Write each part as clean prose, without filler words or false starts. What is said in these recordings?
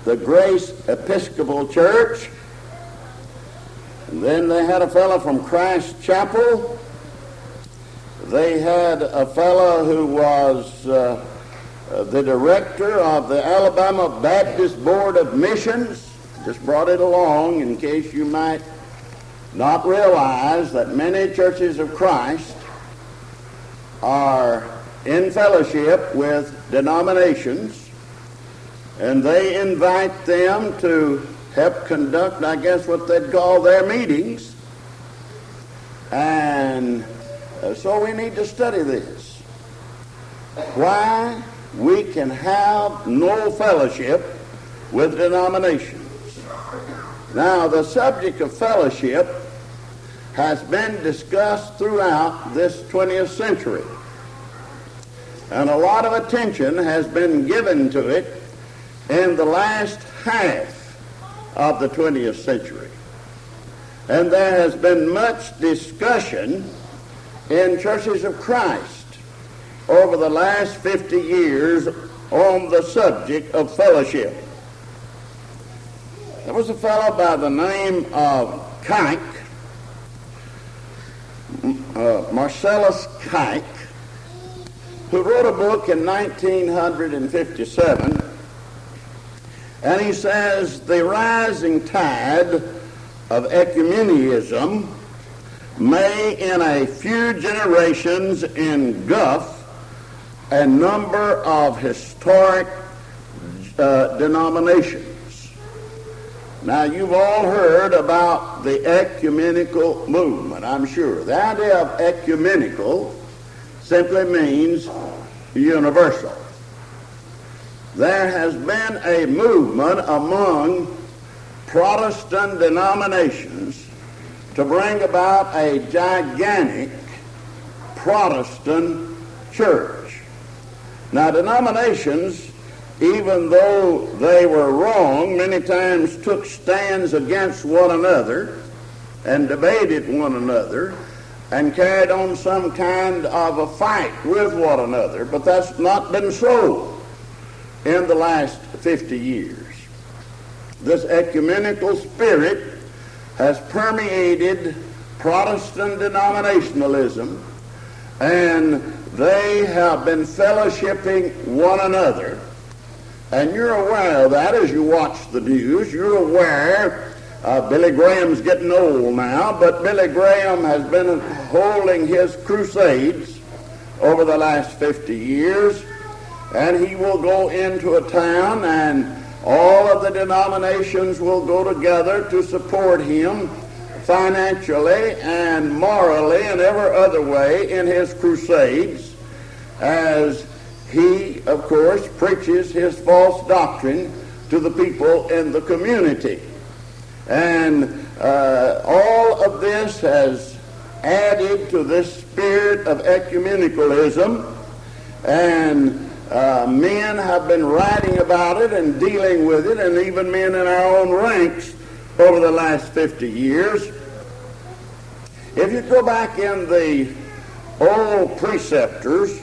the Grace Episcopal Church. And then they had a fellow from Christ Chapel. They had a fellow who was the director of the Alabama Baptist Board of Missions. Just brought it along in case you might not realize that many churches of Christ are in fellowship with denominations, and they invite them to help conduct, I guess, what they'd call their meetings. And so we need to study this. Why we can have no fellowship with denominations. Now, the subject of fellowship has been discussed throughout this 20th century. And a lot of attention has been given to it in the last half of the 20th century. And there has been much discussion in churches of Christ over the last 50 years on the subject of fellowship. There was a fellow by the name of Kuyk, Marcellus Kuyk, who wrote a book in 1957, and he says, the rising tide of ecumenism may in a few generations engulf a number of historic denominations. Now, you've all heard about the ecumenical movement, I'm sure. The idea of ecumenical simply means universal. There has been a movement among Protestant denominations to bring about a gigantic Protestant church. Now, denominations, even though they were wrong, many times took stands against one another and debated one another and carried on some kind of a fight with one another, but that's not been so in the last 50 years. This ecumenical spirit has permeated Protestant denominationalism, and they have been fellowshipping one another. And you're aware of that as you watch the news. You're aware Billy Graham's getting old now, but Billy Graham has been holding his crusades over the last 50 years, and he will go into a town and all of the denominations will go together to support him financially and morally and every other way in his crusades, as he, of course, preaches his false doctrine to the people in the community. And all of this has added to this spirit of ecumenicalism, and men have been writing about it and dealing with it, and even men in our own ranks over the last 50 years. If you go back in the old preceptors,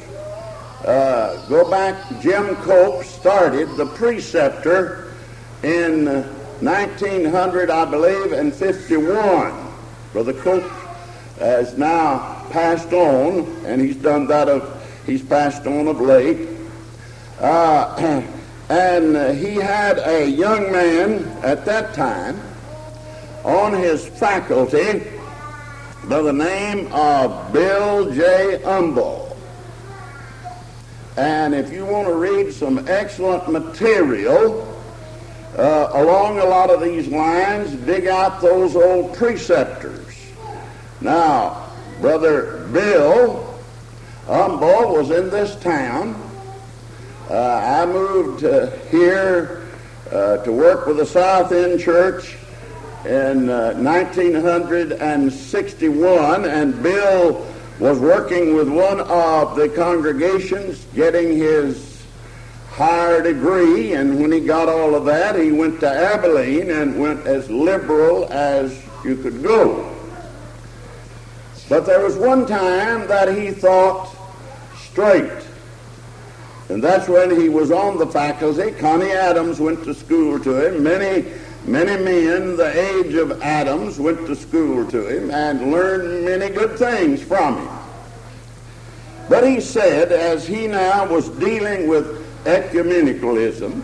go back, Jim Cope started the preceptor in 1900, I believe, and 51. Brother Cope has now passed on, and he's passed on of late. And he had a young man at that time on his faculty by the name of Bill J. Humble. And if you want to read some excellent material along a lot of these lines, dig out those old preceptors. Now, Brother Bill Humble was in this town. I moved here to work with the South End Church in 1961, and Bill was working with one of the congregations, getting his higher degree, and when he got all of that, he went to Abilene and went as liberal as you could go. But there was one time that he thought straight. And that's when he was on the faculty. Connie Adams went to school to him. Many men the age of Adams went to school to him and learned many good things from him. But he said, as he now was dealing with ecumenicalism,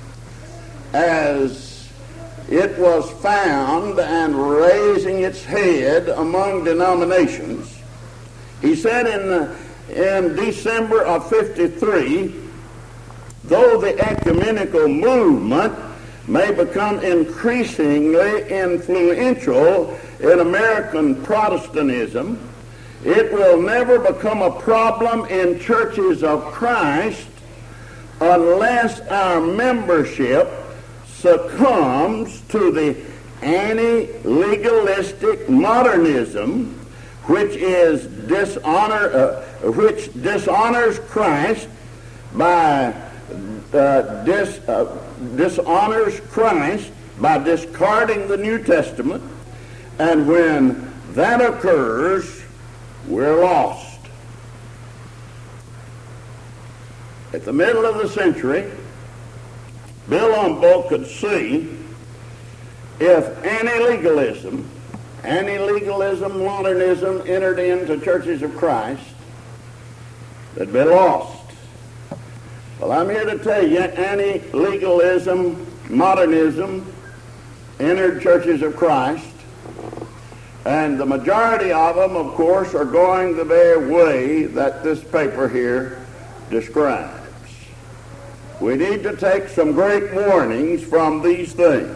as it was found and raising its head among denominations, he said in December of 53, though the ecumenical movement may become increasingly influential in American Protestantism, it will never become a problem in churches of Christ unless our membership succumbs to the anti-legalistic modernism which dishonors Christ by dishonors Christ by discarding the New Testament, and when that occurs, we're lost. At the middle of the century, Bill Humboldt could see if anti-legalism, modernism entered into churches of Christ, they'd be lost. Well, I'm here to tell you, anti-legalism, modernism entered churches of Christ, and the majority of them, of course, are going the very way that this paper here describes. We need to take some great warnings from these things.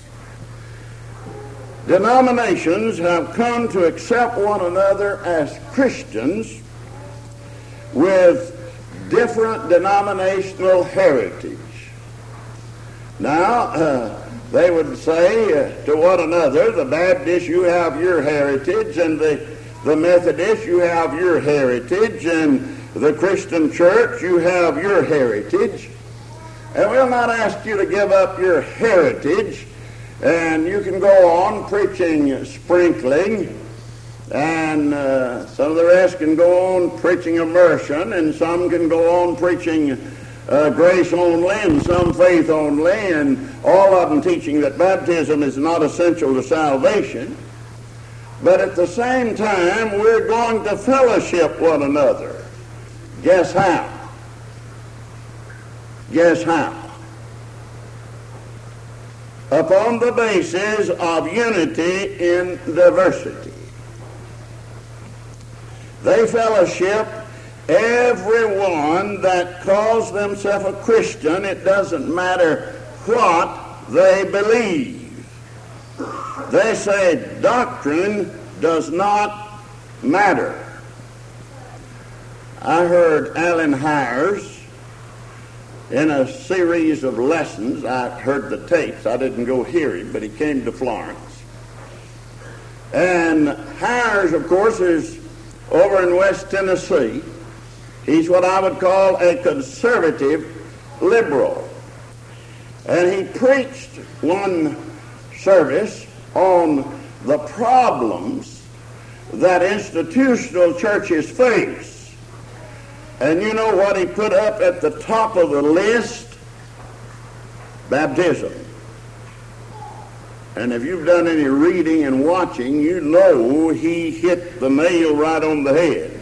Denominations have come to accept one another as Christians with different denominational heritage. Now, they would say to one another, the Baptist, you have your heritage, and the Methodist, you have your heritage, and the Christian church, you have your heritage. And we'll not ask you to give up your heritage, and you can go on preaching sprinkling, and some of the rest can go on preaching immersion, and some can go on preaching grace only, and some faith only, and all of them teaching that baptism is not essential to salvation. But at the same time, we're going to fellowship one another. Guess how? Guess how? Upon the basis of unity in diversity. They fellowship everyone that calls themselves a Christian. It doesn't matter what they believe. They say doctrine does not matter. I heard Alan Hires in a series of lessons. I heard the tapes. I didn't go hear him, but he came to Florence. And Hires, of course, is over in West Tennessee. He's what I would call a conservative liberal. And he preached one service on the problems that institutional churches face. And you know what he put up at the top of the list? Baptism. And if you've done any reading and watching, you know he hit the nail right on the head.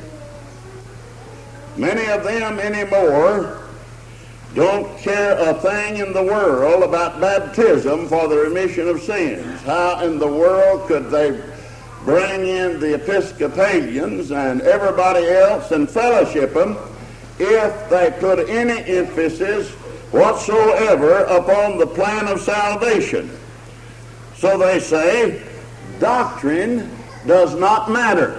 Many of them anymore don't care a thing in the world about baptism for the remission of sins. How in the world could they bring in the Episcopalians and everybody else and fellowship them if they put any emphasis whatsoever upon the plan of salvation? So they say, doctrine does not matter.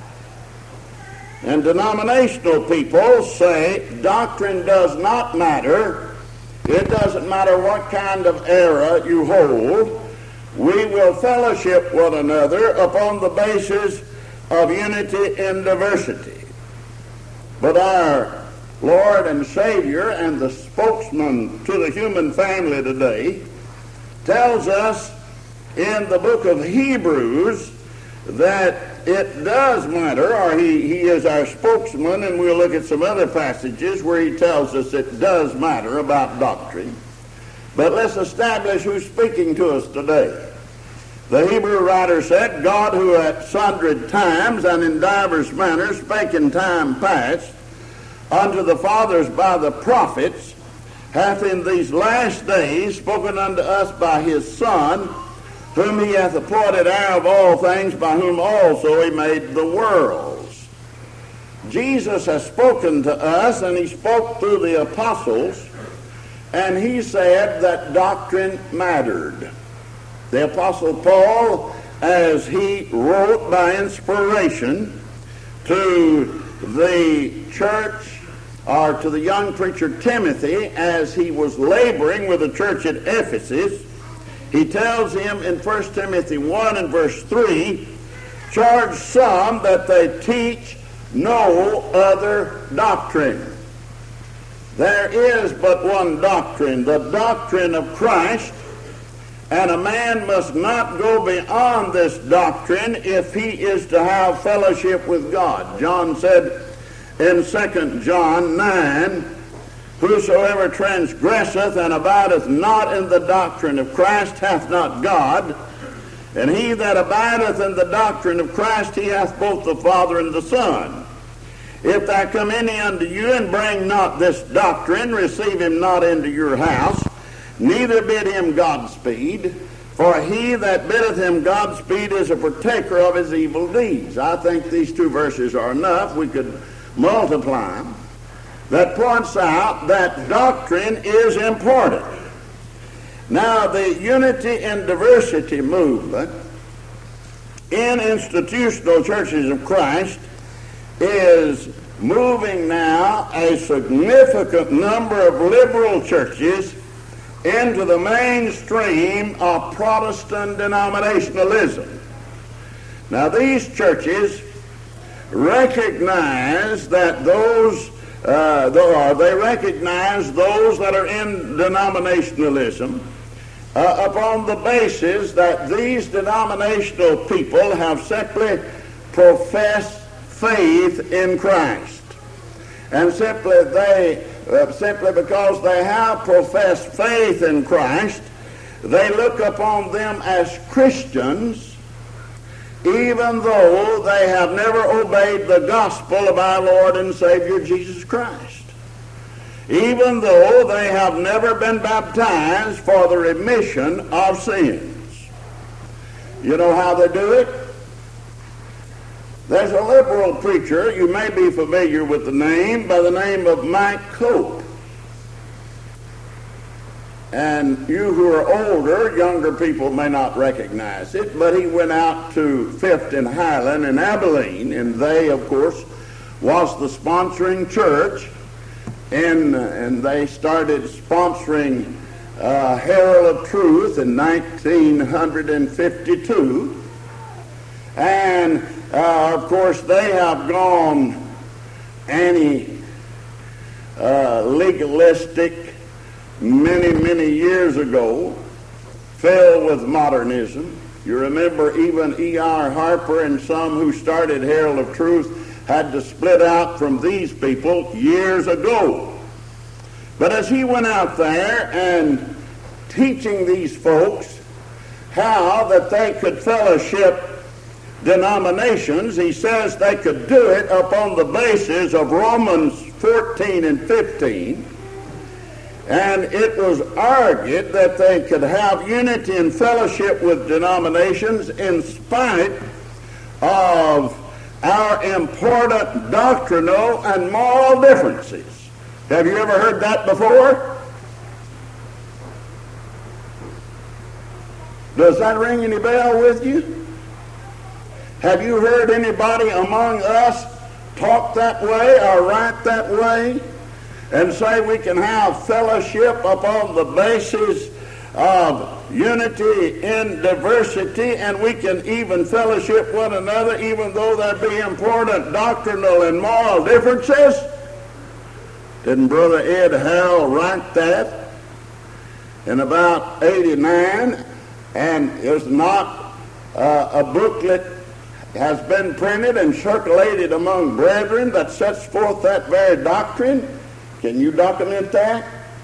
And denominational people say, doctrine does not matter. It doesn't matter what kind of error you hold. We will fellowship one another upon the basis of unity in diversity. But our Lord and Savior and the spokesman to the human family today tells us in the book of Hebrews that it does matter, or he is our spokesman, and we'll look at some other passages where he tells us it does matter about doctrine. But let's establish who's speaking to us today. The Hebrew writer said, God, who at sundry times and in divers manners spake in time past unto the fathers by the prophets, hath in these last days spoken unto us by his Son, whom he hath appointed heir of all things, by whom also he made the worlds. Jesus has spoken to us, and he spoke through the apostles, and he said that doctrine mattered. The Apostle Paul, as he wrote by inspiration to the church, or to the young preacher Timothy, as he was laboring with the church at Ephesus, he tells him in 1 Timothy 1 and verse 3, charge some that they teach no other doctrine. There is but one doctrine, the doctrine of Christ, and a man must not go beyond this doctrine if he is to have fellowship with God. John said in 2 John 9, whosoever transgresseth and abideth not in the doctrine of Christ hath not God, and he that abideth in the doctrine of Christ, he hath both the Father and the Son. If there come any unto you and bring not this doctrine, receive him not into your house, neither bid him Godspeed, for he that biddeth him Godspeed is a partaker of his evil deeds. I think these two verses are enough. We could multiply them. That points out that doctrine is important. Now, the unity and diversity movement in institutional churches of Christ is moving now a significant number of liberal churches into the mainstream of Protestant denominationalism. Now, these churches recognize that they recognize those that are in denominationalism upon the basis that these denominational people have simply professed faith in Christ. And simply because they have professed faith in Christ, they look upon them as Christians, even though they have never obeyed the gospel of our Lord and Savior Jesus Christ. Even though they have never been baptized for the remission of sins. You know how they do it? There's a liberal preacher, you may be familiar with the name, by the name of Mike Cope. And you who are older, younger people may not recognize it, but he went out to Fifth and Highland in Abilene, and they, of course, was the sponsoring church, and they started sponsoring Herald of Truth in 1952. And, of course, they have gone legalistic many years ago, filled with modernism. You remember even E.R. Harper and some who started Herald of Truth had to split out from these people years ago. But as he went out there and teaching these folks how that they could fellowship denominations, he says they could do it upon the basis of Romans 14 and 15. And it was argued that they could have unity and fellowship with denominations in spite of our important doctrinal and moral differences. Have you ever heard that before? Does that ring any bell with you? Have you heard anybody among us talk that way or write that way and say we can have fellowship upon the basis of unity in diversity, and we can even fellowship one another even though there be important doctrinal and moral differences? Didn't Brother Ed Howell write that in about 89? And there's not a booklet has been printed and circulated among brethren that sets forth that very doctrine. Can you document that?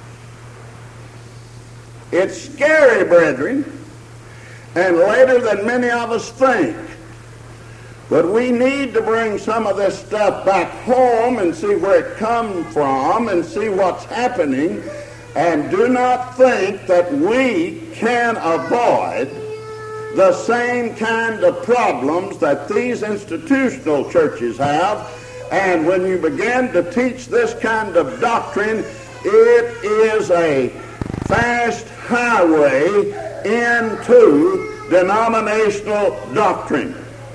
It's scary, brethren, and later than many of us think. But we need to bring some of this stuff back home and see where it comes from and see what's happening, and do not think that we can avoid the same kind of problems that these institutional churches have. And when you begin to teach this kind of doctrine, it is a fast highway into denominational doctrine.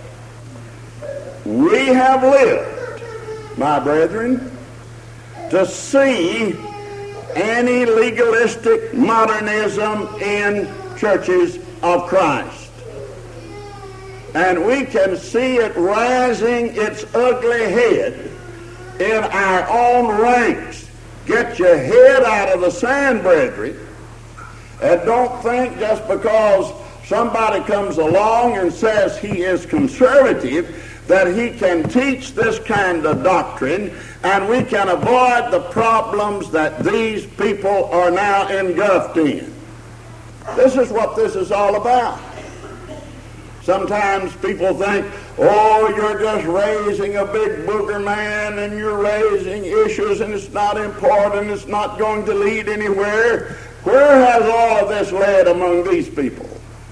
We have lived, my brethren, to see any legalistic modernism in churches of Christ. And we can see it rising its ugly head in our own ranks. Get your head out of the sand, brethren, and don't think just because somebody comes along and says he is conservative that he can teach this kind of doctrine and we can avoid the problems that these people are now engulfed in. This is what this is all about. Sometimes people think, oh, you're just raising a big booger man and you're raising issues and it's not important, it's not going to lead anywhere. Where has all of this led among these people?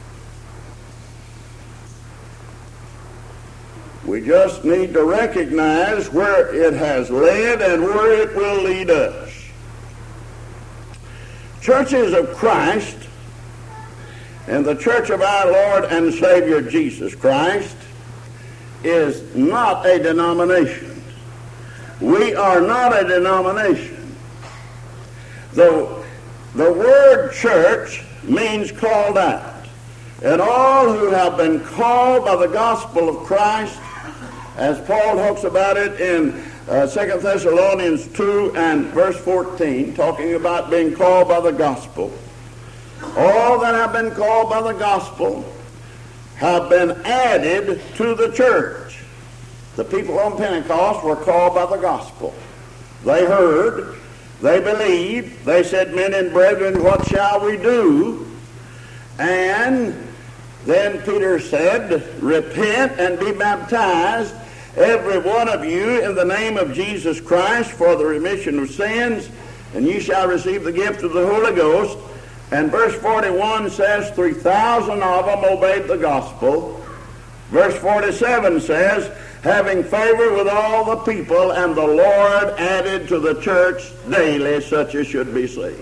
We just need to recognize where it has led and where it will lead us. Churches of Christ and the church of our Lord and Savior Jesus Christ is not a denomination. We are not a denomination. The word church means called out. And all who have been called by the gospel of Christ, as Paul talks about it in 2 Thessalonians 2 and verse 14, talking about being called by the gospel. All that have been called by the gospel have been added to the church. The people on Pentecost were called by the gospel. They heard, they believed, they said, men and brethren, what shall we do? And then Peter said, repent and be baptized, every one of you, in the name of Jesus Christ for the remission of sins, and ye shall receive the gift of the Holy Ghost. And verse 41 says 3,000 of them obeyed the gospel. Verse 47 says, having favor with all the people, and the Lord added to the church daily such as should be saved.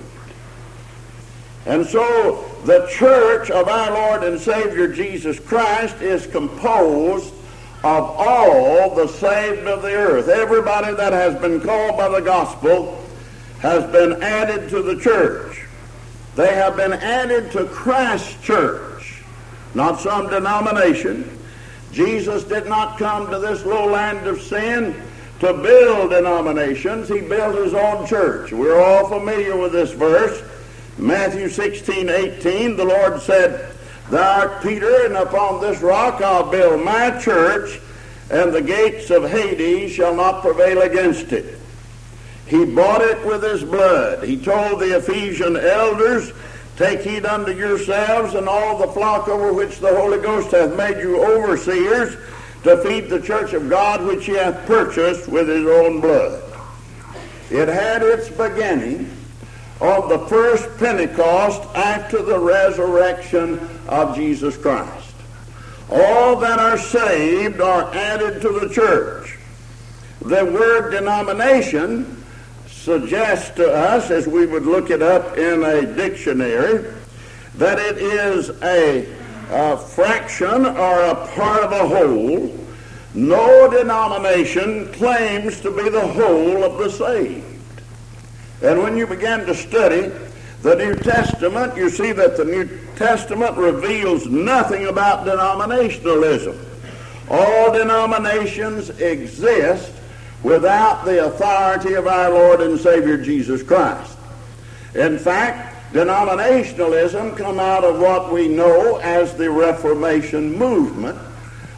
And so the church of our Lord and Savior Jesus Christ is composed of all the saved of the earth. Everybody that has been called by the gospel has been added to the church. They have been added to Christ's church, not some denomination. Jesus did not come to this low land of sin to build denominations. He built his own church. We're all familiar with this verse. Matthew 16:18, the Lord said, thou art Peter, and upon this rock I'll build my church, and the gates of Hades shall not prevail against it. He bought it with his blood. He told the Ephesian elders, take heed unto yourselves and all the flock over which the Holy Ghost hath made you overseers, to feed the church of God which he hath purchased with his own blood. It had its beginning on the first Pentecost after the resurrection of Jesus Christ. All that are saved are added to the church. The word denomination suggests to us, as we would look it up in a dictionary, that it is a fraction or a part of a whole. No denomination claims to be the whole of the saved. And when you begin to study the New Testament, you see that the New Testament reveals nothing about denominationalism. All denominations exist without the authority of our Lord and Savior Jesus Christ. In fact, denominationalism come out of what we know as the Reformation movement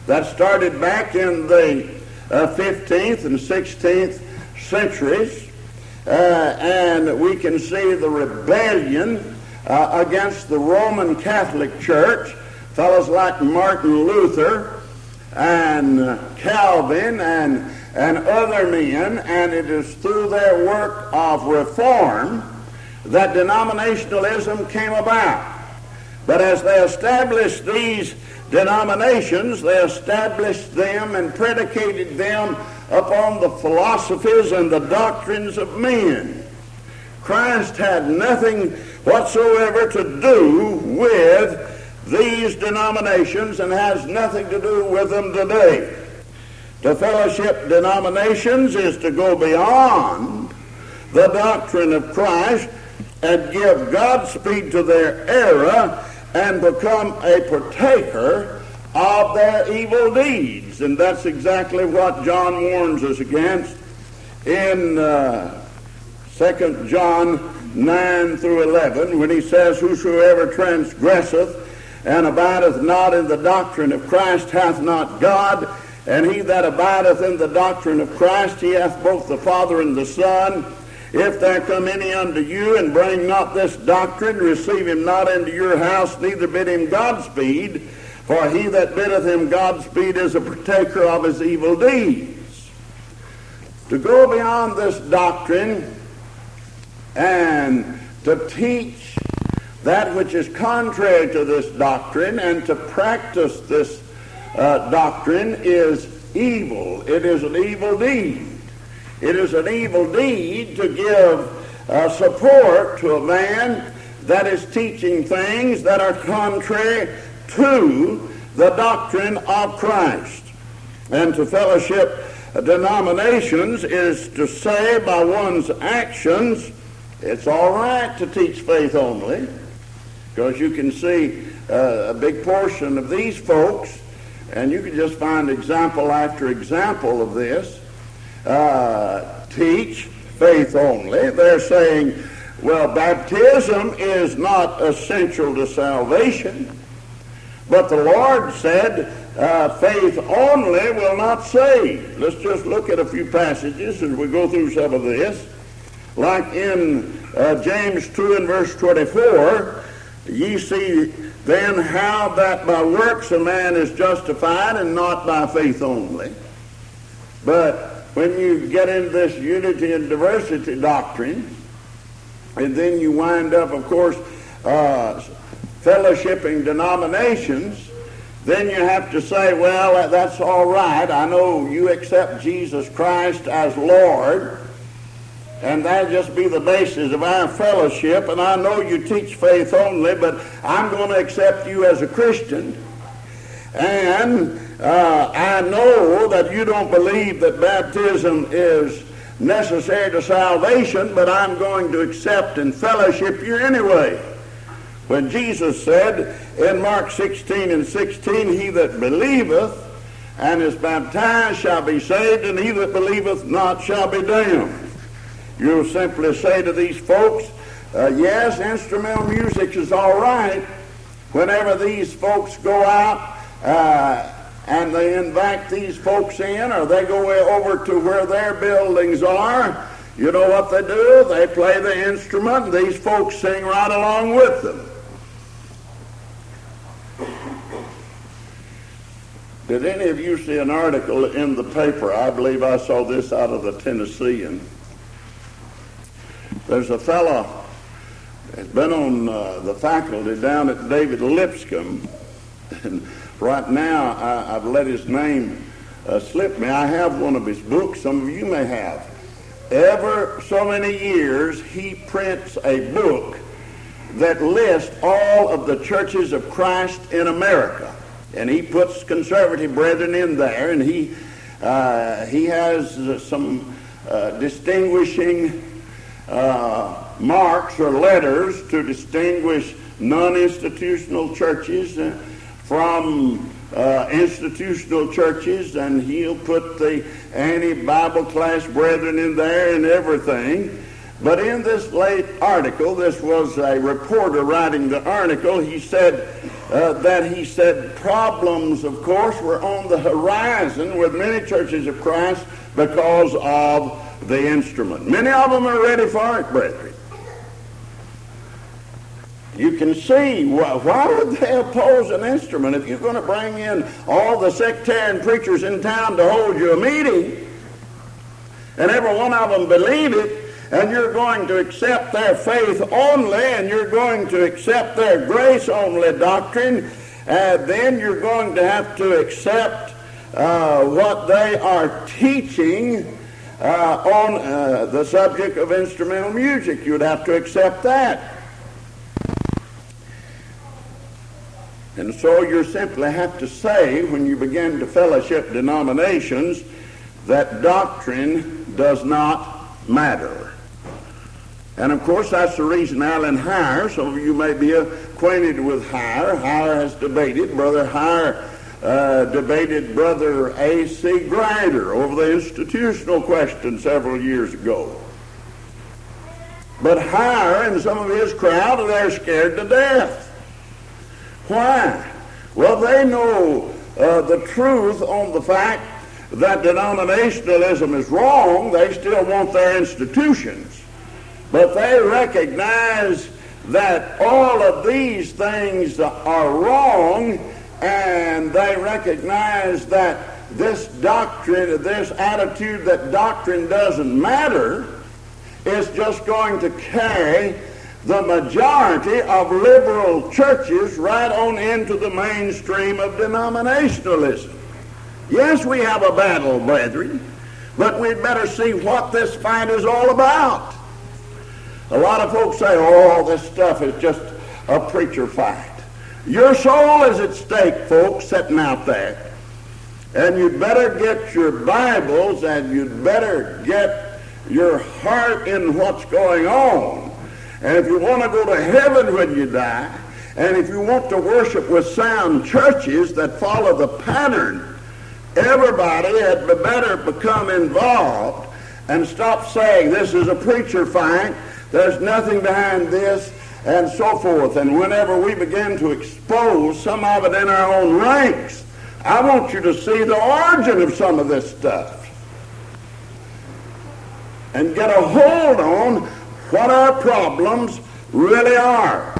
that started back in the 15th and 16th centuries. And we can see the rebellion against the Roman Catholic Church. Fellows like Martin Luther and Calvin and other men, and it is through their work of reform that denominationalism came about. But as they established these denominations, they established them and predicated them upon the philosophies and the doctrines of men. Christ had nothing whatsoever to do with these denominations and has nothing to do with them today. To fellowship denominations is to go beyond the doctrine of Christ and give Godspeed to their error and become a partaker of their evil deeds. And that's exactly what John warns us against in 2 John 9 through 11, when he says, "Whosoever transgresseth and abideth not in the doctrine of Christ hath not God, and he that abideth in the doctrine of Christ, he hath both the Father and the Son. If there come any unto you, and bring not this doctrine, receive him not into your house, neither bid him Godspeed, for he that biddeth him Godspeed is a partaker of his evil deeds." To go beyond this doctrine and to teach that which is contrary to this doctrine and to practice this doctrine is evil. It is an evil deed. It is an evil deed to give support to a man that is teaching things that are contrary to the doctrine of Christ. And to fellowship denominations is to say by one's actions, it's all right to teach faith only, because you can see a big portion of these folks, and you can just find example after example of this, teach faith only. They're saying, well, baptism is not essential to salvation, but the Lord said faith only will not save. Let's just look at a few passages as we go through some of this. Like in James 2 and verse 24, ye see then how that by works a man is justified, and not by faith only. But when you get into this unity and diversity doctrine, and then you wind up, of course, fellowshipping denominations, then you have to say, well, that's all right. I know you accept Jesus Christ as Lord, and that just be the basis of our fellowship, and I know you teach faith only, but I'm going to accept you as a Christian. And I know that you don't believe that baptism is necessary to salvation, but I'm going to accept and fellowship you anyway. When Jesus said in Mark 16 and 16, he that believeth and is baptized shall be saved, and he that believeth not shall be damned. You'll simply say to these folks, yes, instrumental music is all right. Whenever these folks go out and they invite these folks in, or they go over to where their buildings are, you know what they do? They play the instrument, and these folks sing right along with them. Did any of you see an article in the paper? I believe I saw this out of the Tennessean. There's a fellow that's been on the faculty down at David Lipscomb, and right now I've let his name slip me. I have one of his books. Some of you may have. Ever so many years he prints a book that lists all of the churches of Christ in America, and he puts conservative brethren in there, and he has some distinguishing marks or letters to distinguish non-institutional churches from institutional churches, and he'll put the anti-Bible class brethren in there and everything. But in this late article, this was a reporter writing the article, he said, that he said problems, of course, were on the horizon with many churches of Christ because of the instrument. Many of them are ready for it, brethren. You can see why would they oppose an instrument if you're going to bring in all the sectarian preachers in town to hold you a meeting, and every one of them believe it, and you're going to accept their faith only, and you're going to accept their grace only doctrine, then you're going to have to accept what they are teaching on the subject of instrumental music. You'd have to accept that. And so you simply have to say, when you begin to fellowship denominations, that doctrine does not matter. And of course, that's the reason Alan Heyer, some of you may be acquainted with Heyer. Heyer has debated, Brother Heyer debated Brother A.C. Grider over the institutional question several years ago. But Heyer and some of his crowd, they're scared to death. Why? Well, they know the truth on the fact that denominationalism is wrong. They still want their institutions. But they recognize that all of these things are wrong, and they recognize that this doctrine, this attitude that doctrine doesn't matter, is just going to carry the majority of liberal churches right on into the mainstream of denominationalism. Yes, we have a battle, brethren, but we'd better see what this fight is all about. A lot of folks say, oh, this stuff is just a preacher fight. Your soul is at stake, folks, sitting out there. And you'd better get your Bibles, and you'd better get your heart in what's going on. And if you want to go to heaven when you die, and if you want to worship with sound churches that follow the pattern, everybody had better become involved and stop saying this is a preacher fight, there's nothing behind this, and so forth. And whenever we begin to expose some of it in our own ranks, I want you to see the origin of some of this stuff and get a hold on what our problems really are.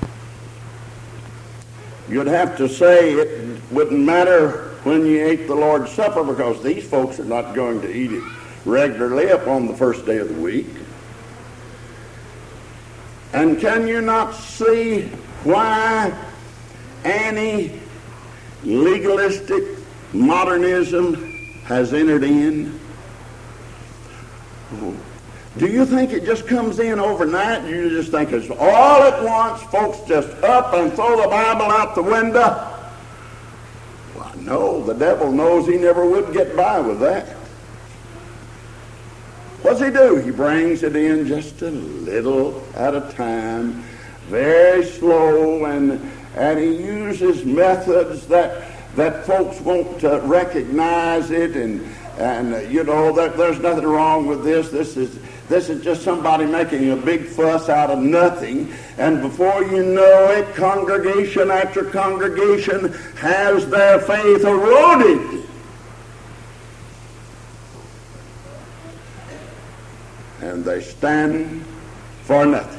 You'd have to say it wouldn't matter when you ate the Lord's Supper, because these folks are not going to eat it regularly upon the first day of the week. And can you not see why anti-legalistic modernism has entered in? Do you think it just comes in overnight? You just think it's all at once, folks just up and throw the Bible out the window? Well, no, the devil knows he never would get by with that. What's he do? He brings it in just a little at a time, very slow, and he uses methods that folks won't recognize it, and you know that there's nothing wrong with this. This is just somebody making a big fuss out of nothing, and before you know it, congregation after congregation has their faith eroded. And they stand for nothing.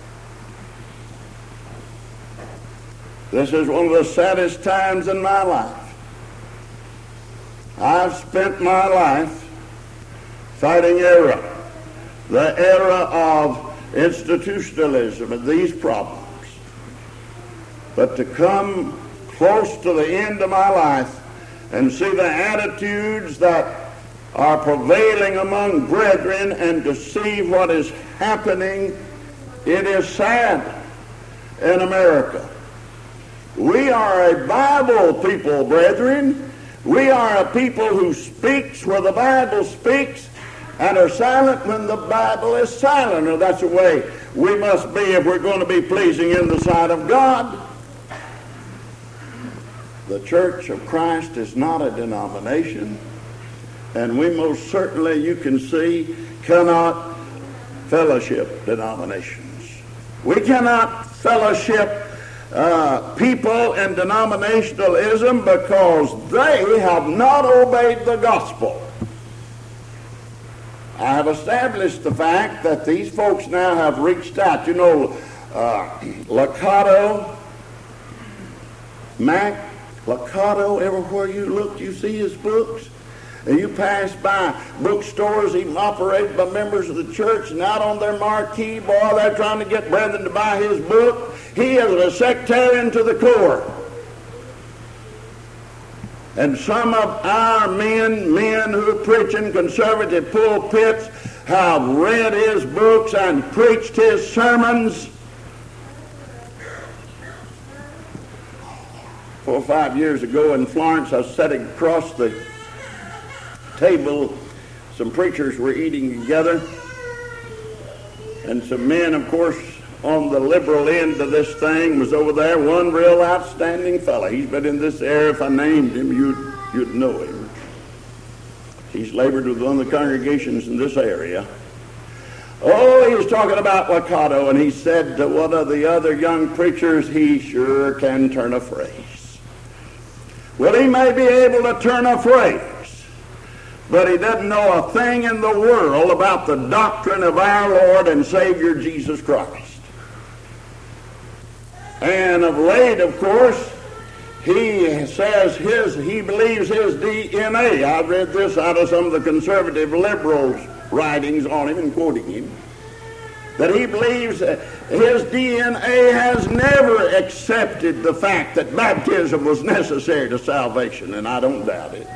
This is one of the saddest times in my life. I've spent my life fighting error, the era of institutionalism and these problems. But to come close to the end of my life and see the attitudes that are prevailing among brethren and to see what is happening, it is sad in America. We are a Bible people, brethren. We are a people who speaks where the Bible speaks and are silent when the Bible is silent. And that's the way we must be if we're going to be pleasing in the sight of God. The Church of Christ is not a denomination. And we most certainly, you can see, cannot fellowship denominations. We cannot fellowship people in denominationalism because they have not obeyed the gospel. I have established the fact that these folks now have reached out. You know, Lucado, Mac Lucado, everywhere you look, you see his books. And you pass by bookstores, even operated by members of the church, and out on their marquee, boy, they're trying to get brethren to buy his book. He is a sectarian to the core. And some of our men who preach in conservative pulpits have read his books and preached his sermons. 4 or 5 years ago in Florence, I was sitting across the table. Some preachers were eating together, and some men, of course, on the liberal end of this thing was over there. One real outstanding fellow. He's been in this area. If I named him, you'd know him. He's labored with one of the congregations in this area. Oh, he was talking about Lucado, and he said to one of the other young preachers, he sure can turn a phrase. Well, he may be able to turn a phrase, but he doesn't know a thing in the world about the doctrine of our Lord and Savior Jesus Christ. And of late, of course, he says he believes his DNA. I read this out of some of the conservative liberals' writings on him and quoting him, that he believes his DNA has never accepted the fact that baptism was necessary to salvation, and I don't doubt it.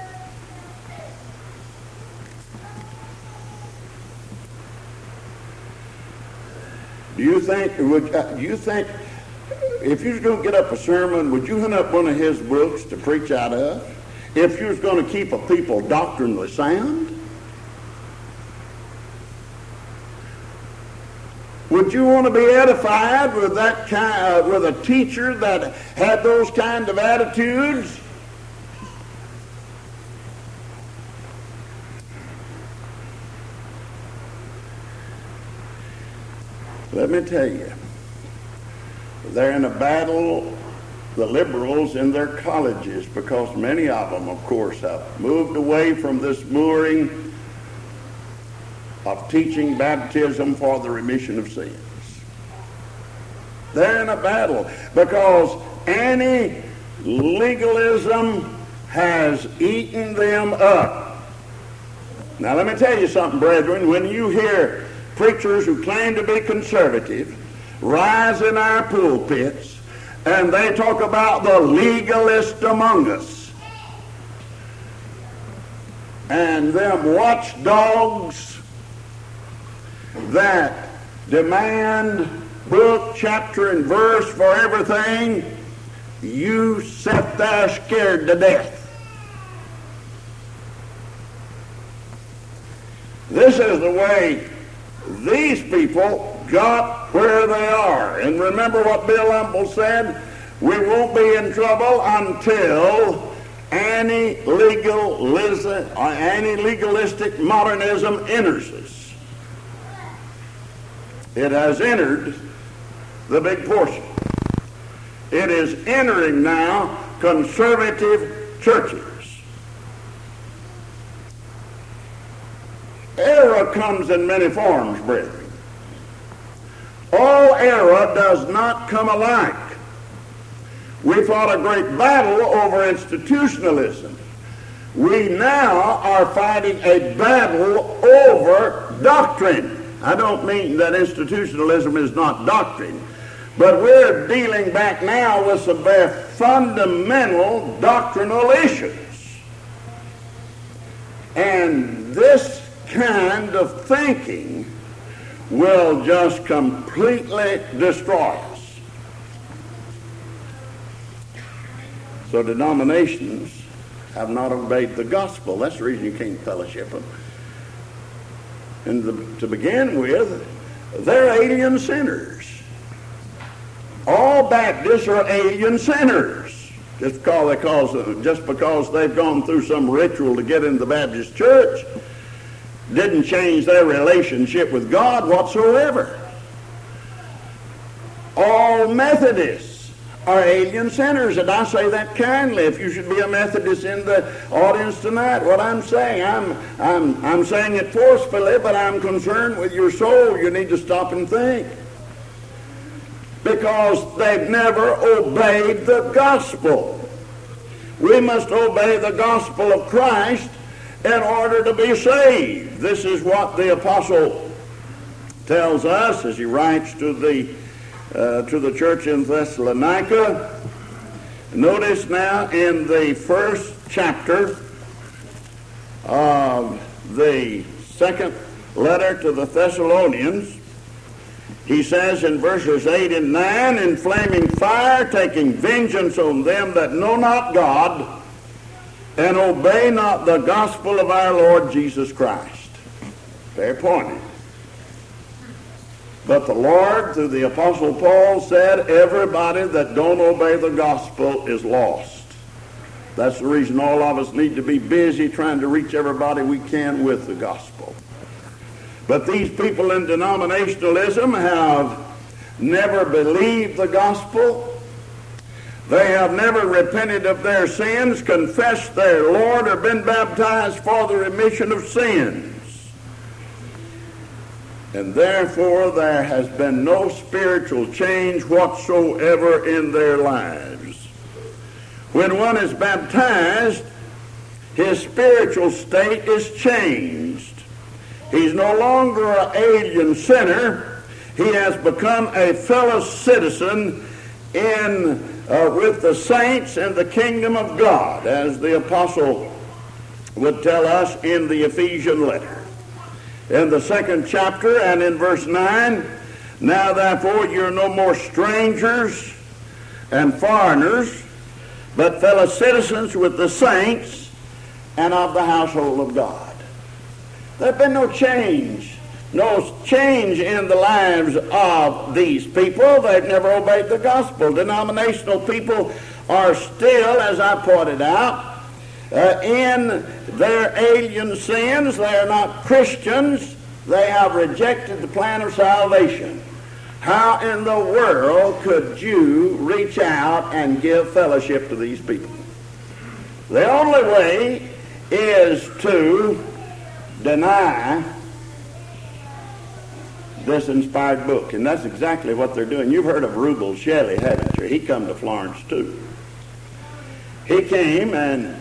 Do you think if you was going to get up a sermon, would you hunt up one of his books to preach out of? If you was going to keep a people doctrinally sound? Would you want to be edified with that with a teacher that had those kind of attitudes? Let me tell you, they're in a battle, the liberals in their colleges, because many of them, of course, have moved away from this mooring of teaching baptism for the remission of sins. They're in a battle because any legalism has eaten them up. Now let me tell you something, brethren. When you hear preachers who claim to be conservative rise in our pulpits and they talk about the legalist among us and them watchdogs that demand book, chapter, and verse for everything, you sit there scared to death. This is the way these people got where they are. And remember what Bill Humble said, we won't be in trouble until any legalistic modernism enters us. It has entered the big portion. It is entering now conservative churches. Error comes in many forms, brethren. All error does not come alike. We fought a great battle over institutionalism. We now are fighting a battle over doctrine. I don't mean that institutionalism is not doctrine, but we're dealing back now with some very fundamental doctrinal issues. And this kind of thinking will just completely destroy us. So denominations have not obeyed the gospel. That's the reason you can't fellowship them. And to begin with, they're alien sinners. All Baptists are alien sinners. Just because they've gone through some ritual to get into the Baptist church didn't change their relationship with God whatsoever. All Methodists are alien sinners, and I say that kindly. If you should be a Methodist in the audience tonight, what I'm saying, I'm saying it forcefully, but I'm concerned with your soul. You need to stop and think. Because they've never obeyed the gospel. We must obey the gospel of Christ in order to be saved. This is what the apostle tells us as he writes to the church in Thessalonica. Notice now in the first chapter of the second letter to the Thessalonians, he says in verses 8 and 9, in flaming fire, taking vengeance on them that know not God, and obey not the gospel of our Lord Jesus Christ. Very pointed. But the Lord, through the Apostle Paul, said everybody that don't obey the gospel is lost. That's the reason all of us need to be busy trying to reach everybody we can with the gospel. But these people in denominationalism have never believed the gospel. They have never repented of their sins, confessed their Lord, or been baptized for the remission of sins. And therefore there has been no spiritual change whatsoever in their lives. When one is baptized, his spiritual state is changed. He's no longer an alien sinner. He has become a fellow citizen with the saints in the kingdom of God, as the apostle would tell us in the Ephesian letter. In the second chapter and in verse 9, now therefore you're no more strangers and foreigners, but fellow citizens with the saints and of the household of God. There's been no change in the lives of these people. They've never obeyed the gospel. Denominational people are still, as I pointed out, in their alien sins. They are not Christians. They have rejected the plan of salvation. How in the world could you reach out and give fellowship to these people? The only way is to deny this inspired book, and that's exactly what they're doing. You've heard of Rubel Shelley, haven't you? He come to Florence too. He came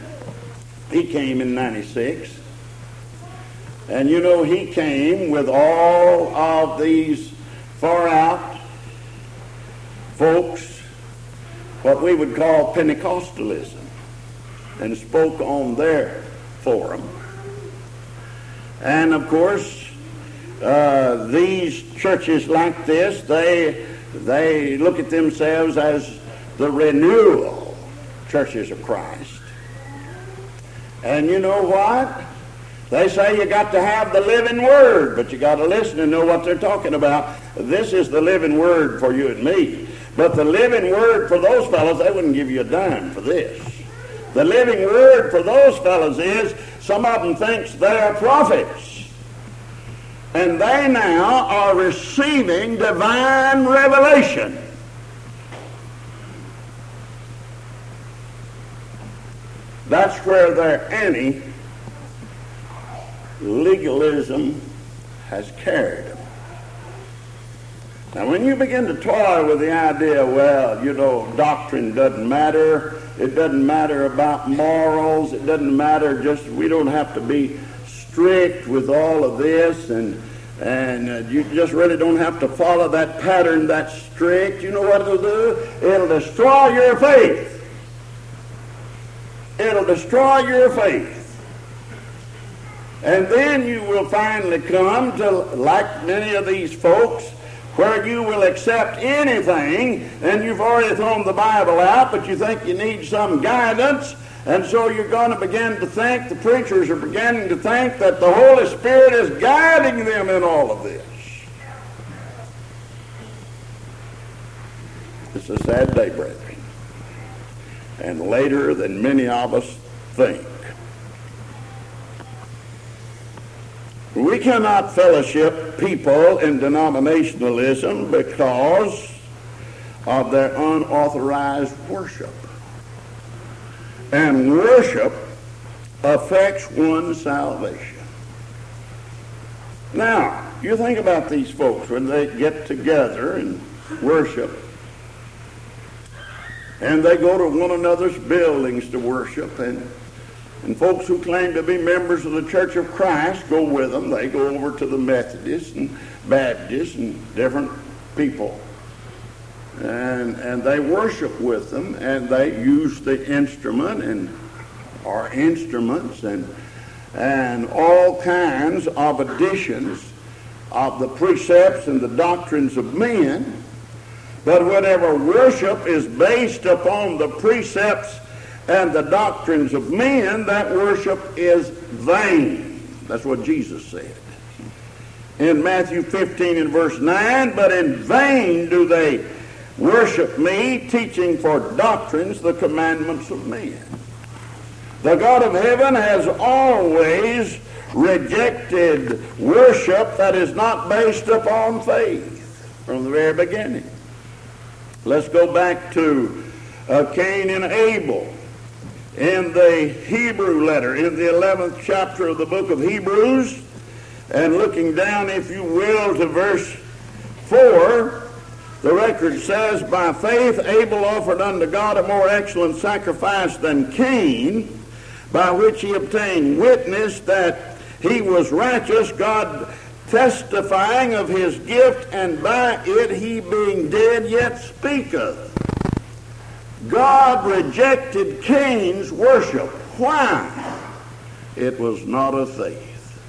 in 96, and you know he came with all of these far out folks, what we would call Pentecostalism, and spoke on their forum. And of course, these churches like this, they look at themselves as the renewal churches of Christ. And you know what? They say you got to have the living word, but you got to listen and know what they're talking about. This is the living word for you and me. But the living word for those fellows, they wouldn't give you a dime for this. The living word for those fellows is, some of them thinks they're prophets. And they now are receiving divine revelation. That's where their anti-legalism has carried them. Now, when you begin to toy with the idea, well, you know, doctrine doesn't matter, it doesn't matter about morals, it doesn't matter, just we don't have to be strict with all of this, and you just really don't have to follow that pattern that's strict. You know what it'll do? It'll destroy your faith. It'll destroy your faith. And then you will finally come to, like many of these folks, where you will accept anything, and you've already thrown the Bible out, but you think you need some guidance, and so you're going to begin to think, the preachers are beginning to think that the Holy Spirit is guiding them in all of this. It's a sad day, brethren, and later than many of us think. We cannot fellowship people in denominationalism because of their unauthorized worship. And worship affects one's salvation. Now, you think about these folks when they get together and worship, and they go to one another's buildings to worship, and folks who claim to be members of the Church of Christ go with them. They go over to the Methodists and Baptists and different people, and they worship with them, and they use the instrument or instruments and all kinds of additions of the precepts and the doctrines of men. But whatever worship is based upon the precepts and the doctrines of men, that worship is vain. That's what Jesus said in Matthew 15 and verse 9. But in vain do they worship me, teaching for doctrines the commandments of men. The God of heaven has always rejected worship that is not based upon faith from the very beginning. Let's go back to Cain and Abel in the Hebrew letter, in the 11th chapter of the book of Hebrews, and looking down, if you will, to verse 4, the record says, by faith Abel offered unto God a more excellent sacrifice than Cain, by which he obtained witness that he was righteous, God testifying of his gift, and by it he being dead yet speaketh. God rejected Cain's worship. Why? It was not of faith.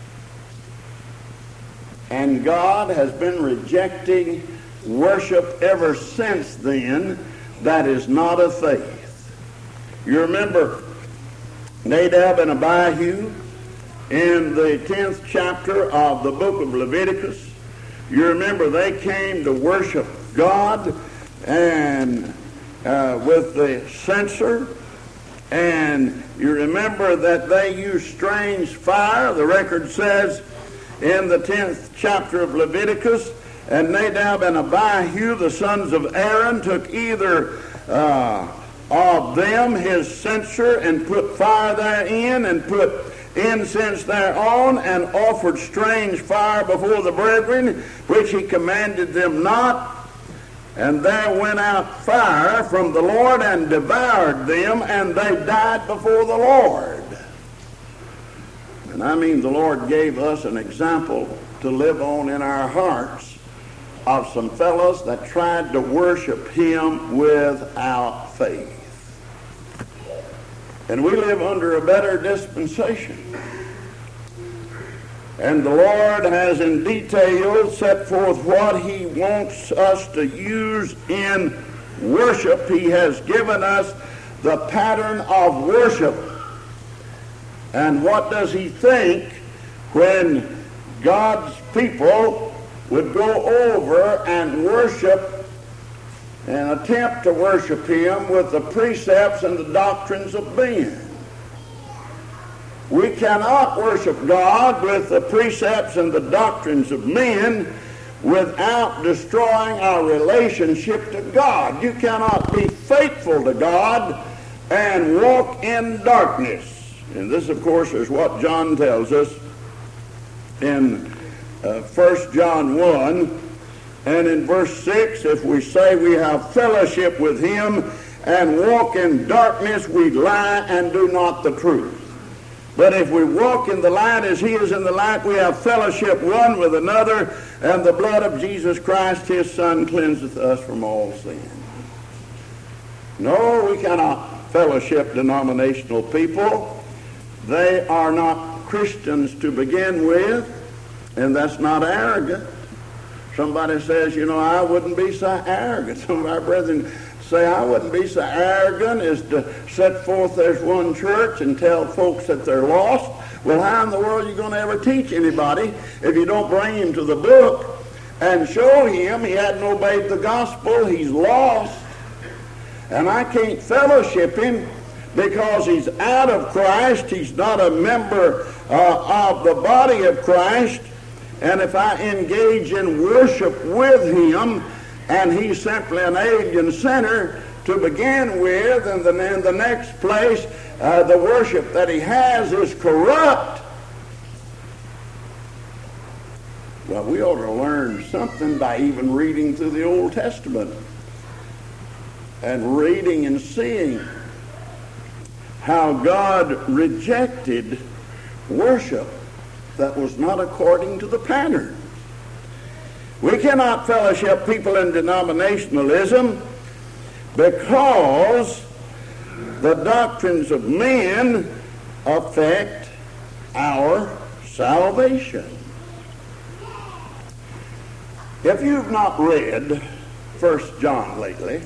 And God has been rejecting worship ever since then that is not of faith. You remember Nadab and Abihu in the 10th chapter of the book of Leviticus. You remember they came to worship God and with the censer, and you remember that they used strange fire. The record says in the 10th chapter of Leviticus, and Nadab and Abihu, the sons of Aaron, took either of them his censer and put fire therein and put incense thereon and offered strange fire before the brethren, which he commanded them not. And there went out fire from the Lord and devoured them, and they died before the Lord. And I mean, the Lord gave us an example to live on in our hearts of some fellows that tried to worship him without faith. And we live under a better dispensation. And the Lord has in detail set forth what he wants us to use in worship. He has given us the pattern of worship. And what does he think when God's people would go over and worship and attempt to worship him with the precepts and the doctrines of men? We cannot worship God with the precepts and the doctrines of men without destroying our relationship to God. You cannot be faithful to God and walk in darkness. And this, of course, is what John tells us in 1 John 1 and in verse 6. If we say we have fellowship with him and walk in darkness, we lie and do not the truth. But if we walk in the light as he is in the light, we have fellowship one with another, and the blood of Jesus Christ, his Son, cleanseth us from all sin. No, we cannot fellowship denominational people. They are not Christians to begin with, and that's not arrogant. Somebody says, I wouldn't be so arrogant. Some of our brethren say, I wouldn't be so arrogant as to set forth there's one church and tell folks that they're lost. Well, how in the world are you going to ever teach anybody if you don't bring him to the book and show him he hadn't obeyed the gospel, he's lost? And I can't fellowship him because he's out of Christ, he's not a member of the body of Christ. And if I engage in worship with him and he's simply an alien sinner to begin with, and then in the next place, the worship that he has is corrupt. Well, we ought to learn something by even reading through the Old Testament and reading and seeing how God rejected worship that was not according to the pattern. We cannot fellowship people in denominationalism because the doctrines of men affect our salvation. If you've not read 1 John lately,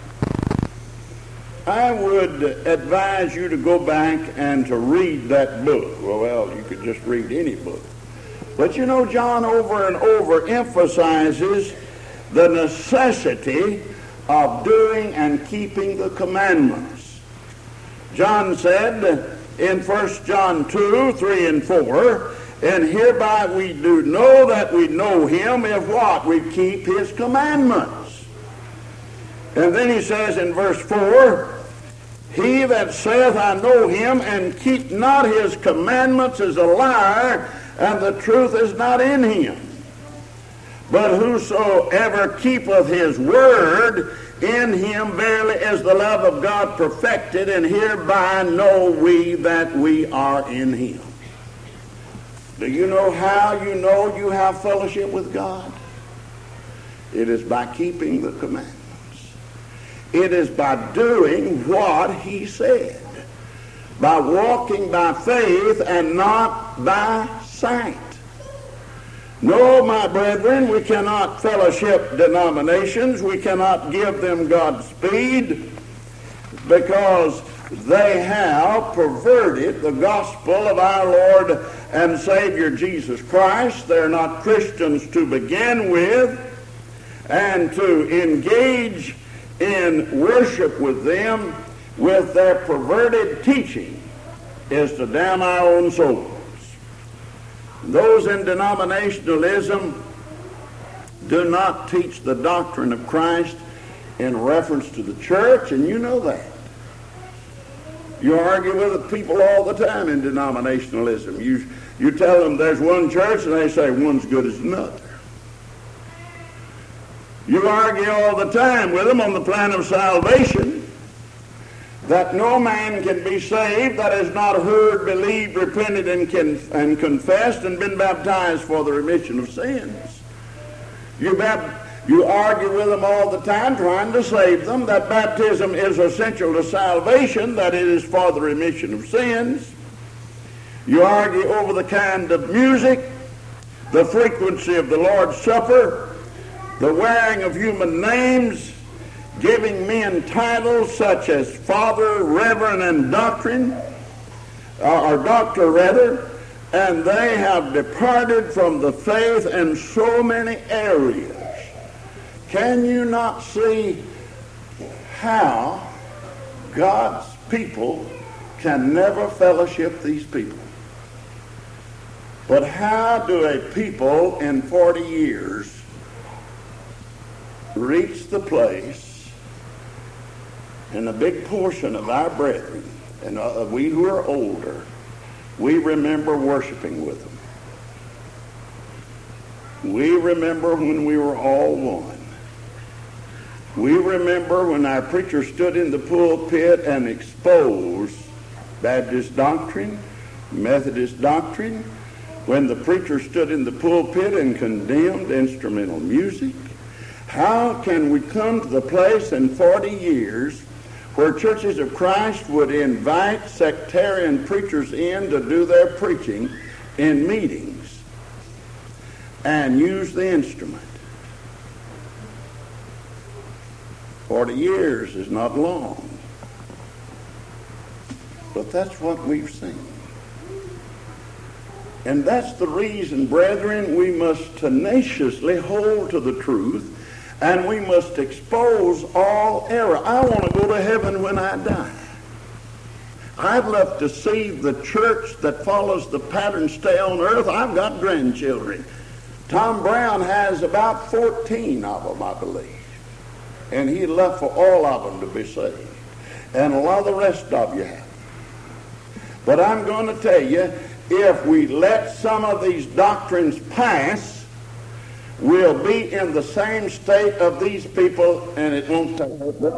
I would advise you to go back and to read that book. Well, you could just read any book. But you know, John over and over emphasizes the necessity of doing and keeping the commandments. John said in 1 John 2, 3 and 4, and hereby we do know that we know him if what? We keep his commandments. And then he says in verse 4, he that saith I know him and keep not his commandments is a liar, and the truth is not in him. But whosoever keepeth his word, in him verily is the love of God perfected, and hereby know we that we are in him. Do you know how you know you have fellowship with God? It is by keeping the commandments. It is by doing what he said. By walking by faith and not by sight. No, my brethren, we cannot fellowship denominations. We cannot give them Godspeed because they have perverted the gospel of our Lord and Savior Jesus Christ. They're not Christians to begin with, and to engage in worship with them with their perverted teaching is to damn our own souls. Those in denominationalism do not teach the doctrine of Christ in reference to the church, and you know that. You argue with the people all the time in denominationalism. You tell them there's one church, and they say one's good as another. You argue all the time with them on the plan of salvation, that no man can be saved that has not heard, believed, repented, and confessed and been baptized for the remission of sins. You argue with them all the time trying to save them, that baptism is essential to salvation, that it is for the remission of sins. You argue over the kind of music, the frequency of the Lord's Supper, the wearing of human names, giving men titles such as Father, Reverend, and Doctrine, or Doctor rather, and they have departed from the faith in so many areas. Can you not see how God's people can never fellowship these people? But how do a people in 40 years reach the place, and a big portion of our brethren, and we who are older, we remember worshiping with them. We remember when we were all one. We remember when our preacher stood in the pulpit and exposed Baptist doctrine, Methodist doctrine, when the preacher stood in the pulpit and condemned instrumental music. How can we come to the place in 40 years where churches of Christ would invite sectarian preachers in to do their preaching in meetings and use the instrument? 40 years is not long, but that's what we've seen. And that's the reason, brethren, we must tenaciously hold to the truth, and we must expose all error. I want to go to heaven when I die. I'd love to see the church that follows the pattern stay on earth. I've got grandchildren. Tom Brown has about 14 of them, I believe. and he'd love for all of them to be saved. And a lot of the rest of you have. But I'm going to tell you, if we let some of these doctrines pass, we'll be in the same state of these people, and it won't take us. But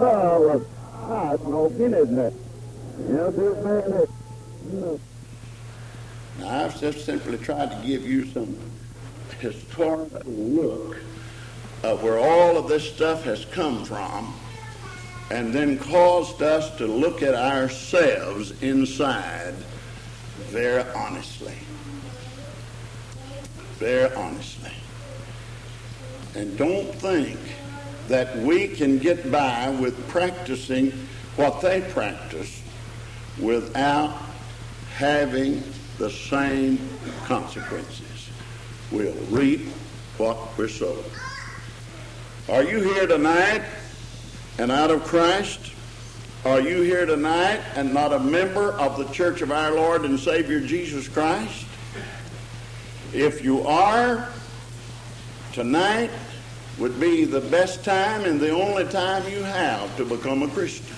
now, I've just simply tried to give you some historical look of where all of this stuff has come from, and then caused us to look at ourselves inside very honestly. Very honestly. And don't think that we can get by with practicing what they practice without having the same consequences. We'll reap what we're sowing. Are you here tonight and out of Christ? Are you here tonight and not a member of the Church of our Lord and Savior Jesus Christ? If you are, tonight would be the best time and the only time you have to become a Christian.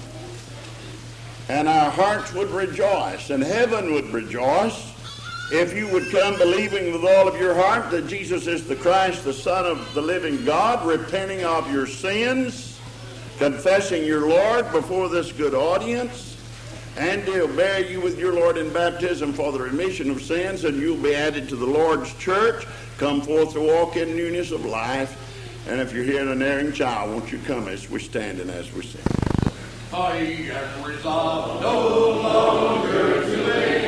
And our hearts would rejoice and heaven would rejoice if you would come believing with all of your heart that Jesus is the Christ, the Son of the living God, repenting of your sins, confessing your Lord before this good audience, and he'll bury you with your Lord in baptism for the remission of sins, and you'll be added to the Lord's church, come forth to walk in newness of life. And if you're here an erring child, won't you come as we stand and as we sing? I am resolved no longer to live.